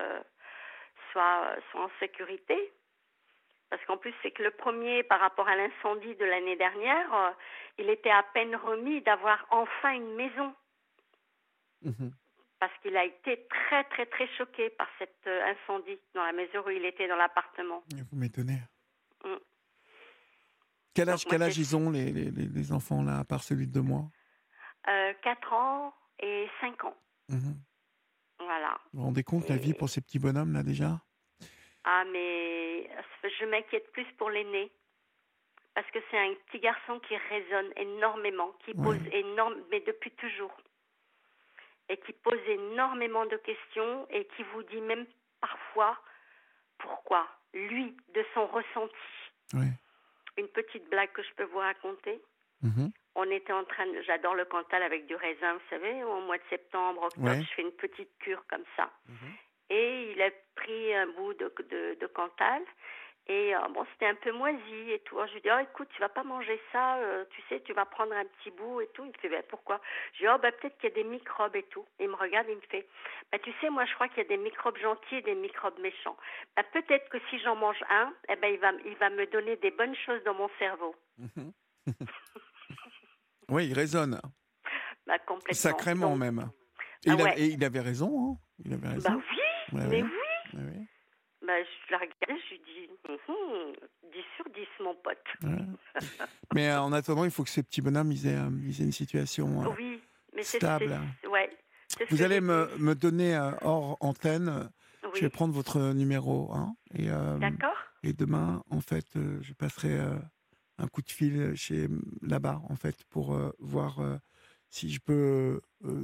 en sécurité. Parce qu'en plus, c'est que le premier, par rapport à l'incendie de l'année dernière, il était à peine remis d'avoir enfin une maison. Parce qu'il a été très, très, très choqué par cet incendie, dans la mesure où il était dans l'appartement. Vous m'étonnez. Quel âge ils ont, les enfants, là, à part celui de 2 mois 4 ans et 5 ans. Voilà. Vous vous rendez compte, la vie pour ces petits bonhommes, là, déjà ? Ah, mais je m'inquiète plus pour l'aîné. Parce que c'est un petit garçon qui résonne énormément, qui pose mais depuis toujours. Et qui pose énormément de questions et qui vous dit même parfois pourquoi, lui, de son ressenti. Une petite blague que je peux vous raconter. On était en train j'adore le Cantal avec du raisin, vous savez, au mois de septembre, octobre, je fais une petite cure comme ça. Et il a pris un bout de Cantal. Et c'était un peu moisi et tout. Alors, je lui dis, écoute, tu vas pas manger ça, tu sais, tu vas prendre un petit bout et tout. Il me fait, pourquoi? Je dis, peut-être qu'il y a des microbes et tout. Il me regarde, il me fait, tu sais, moi, je crois qu'il y a des microbes gentils et des microbes méchants. Peut-être que si j'en mange un, il va me donner des bonnes choses dans mon cerveau. Oui, il raisonne. Complètement. Sacrément, donc, même. Et il avait raison, hein. Il avait raison. Oui, mais oui. Je la regarde, je lui dis 10 sur 10, mon pote. Mais en attendant, il faut que ces petits bonhommes ils aient une situation stable. Vous allez me donner hors antenne. Je vais prendre votre numéro. D'accord. Et demain, en fait, je passerai un coup de fil là-bas, en fait, pour voir si je peux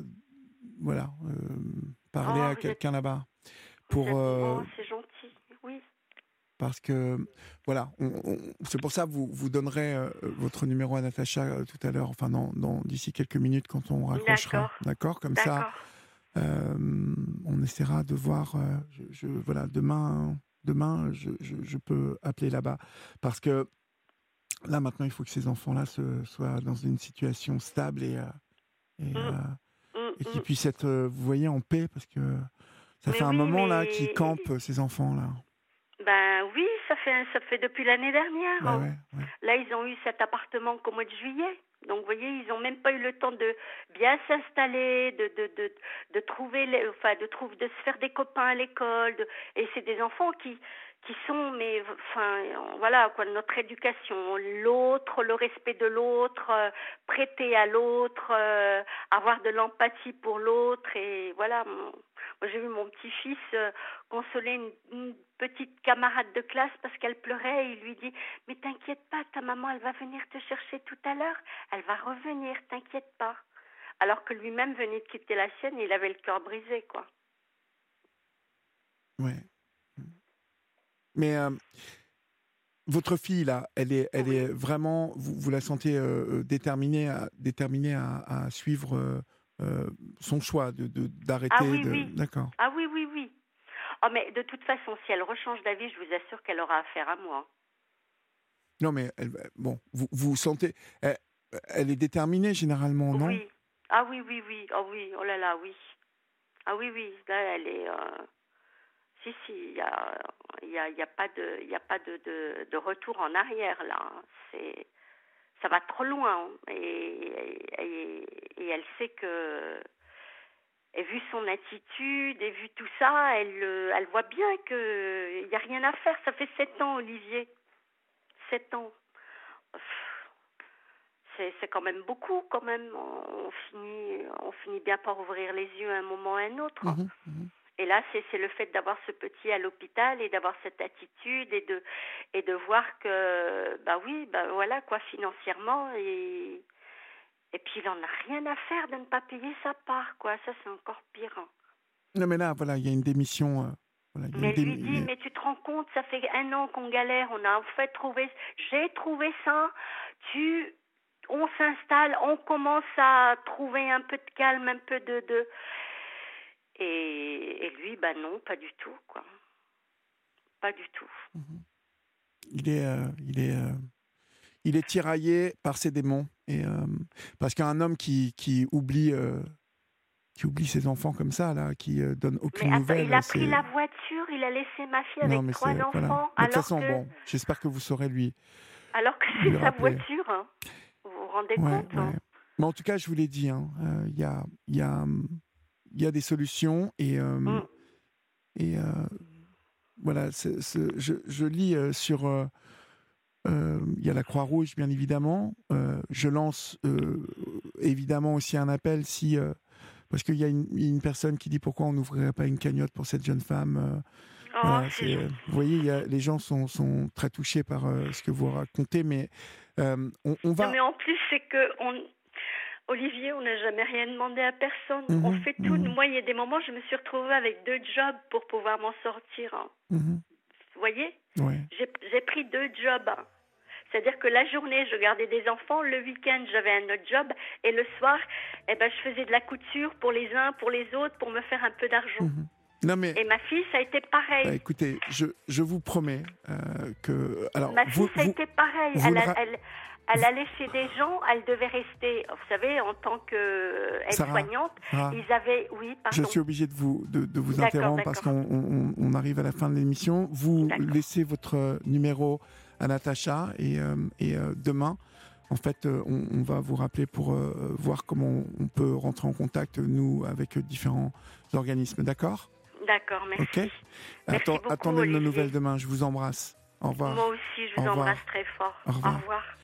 parler à quelqu'un là-bas. C'est gentil, oui. Parce que, voilà, c'est pour ça que vous donnerez votre numéro à Natacha tout à l'heure, enfin d'ici quelques minutes quand on raccrochera. D'accord. Comme ça, on essaiera de voir, demain, je peux appeler là-bas. Parce que là, maintenant, il faut que ces enfants-là soient dans une situation stable et qu'ils puissent être, vous voyez, en paix, parce que ça fait un moment là qu'ils campent, ces enfants-là. Oui, ça fait depuis l'année dernière. Ouais. Là, ils ont eu cet appartement qu'au mois de juillet. Donc, vous voyez, ils n'ont même pas eu le temps de bien s'installer, de trouver, de se faire des copains à l'école. Et c'est des enfants qui sont, mais enfin, voilà, quoi, notre éducation, l'autre, le respect de l'autre, prêter à l'autre, avoir de l'empathie pour l'autre, et voilà. Moi, j'ai vu mon petit-fils consoler une petite camarade de classe parce qu'elle pleurait, et il lui dit: mais t'inquiète pas, ta maman, elle va venir te chercher tout à l'heure, elle va revenir, t'inquiète pas. Alors que lui-même venait de quitter la sienne et il avait le cœur brisé, quoi. Ouais. Mais votre fille, là, elle est vraiment, vous la sentez déterminée à suivre son choix d'arrêter. Ah oui, oui. D'accord. Ah oui, oui, oui. Oh, mais de toute façon, si elle rechange d'avis, je vous assure qu'elle aura affaire à moi. Non, mais bon, vous sentez, elle est déterminée généralement, non? Oui. Ah oui, oui, oui. Oh oui, oh là là, oui. Ah oui, oui. Là, elle est. Si, il y a pas de retour en arrière là. Ça va trop loin, et elle sait que, et vu son attitude et vu tout ça, elle voit bien que il y a rien à faire. Ça fait 7 ans, Olivier. 7 ans. C'est quand même beaucoup, quand même. On finit bien par ouvrir les yeux à un moment ou à un autre. Et là, c'est le fait d'avoir ce petit à l'hôpital et d'avoir cette attitude et de voir que, voilà, quoi, financièrement, et puis il en a rien à faire de ne pas payer sa part, quoi. Ça, c'est encore pire. Non, mais là, voilà, il y a une démission. Mais elle lui dit: mais tu te rends compte, ça fait 1 an qu'on galère, on a en fait j'ai trouvé ça, on s'installe, on commence à trouver un peu de calme, un peu de... Et lui, non, pas du tout, quoi. Pas du tout. Il est tiraillé par ses démons, et parce qu'un homme qui oublie ses enfants comme ça, là, qui donne aucune nouvelle. Il a pris la voiture, il a laissé ma fille avec 3 enfants. Voilà. De toute façon, bon, j'espère que vous saurez lui. Alors que c'est sa voiture, hein. Vous vous rendez compte, hein. Mais en tout cas, je vous l'ai dit, il y a des solutions, et voilà. Je lis sur. Il y a la Croix-Rouge, bien évidemment. Je lance évidemment aussi un appel parce qu'il y a une personne qui dit: pourquoi on n'ouvrirait pas une cagnotte pour cette jeune femme. Voilà, vous voyez, les gens sont très touchés par ce que vous racontez, mais on va... Non, mais en plus, c'est que Olivier, on n'a jamais rien demandé à personne. On fait tout. Moi, il y a des moments, je me suis retrouvée avec 2 jobs pour pouvoir m'en sortir. Vous voyez, j'ai pris 2 jobs. C'est-à-dire que la journée, je gardais des enfants. Le week-end, j'avais un autre job. Et le soir, je faisais de la couture pour les uns, pour les autres, pour me faire un peu d'argent. Non, mais... Et ma fille, ça a été pareil. Écoutez, je vous promets que... Alors, ma fille, ça a été pareil. Elle allait chez des gens, elle devait rester, vous savez, en tant qu'aide-soignante. Ils avaient... Oui, pardon. Je suis obligée de vous interrompre parce qu'on arrive à la fin de l'émission. Vous laissez votre numéro à Natacha, et demain, en fait, on va vous rappeler pour voir comment on peut rentrer en contact, nous, avec différents organismes. D'accord ? D'accord, merci. Ok. Merci beaucoup, attendez nos Olivier. nouvelles demain. Je vous embrasse. Au revoir. Moi aussi, je vous embrasse très fort. Au revoir. Au revoir.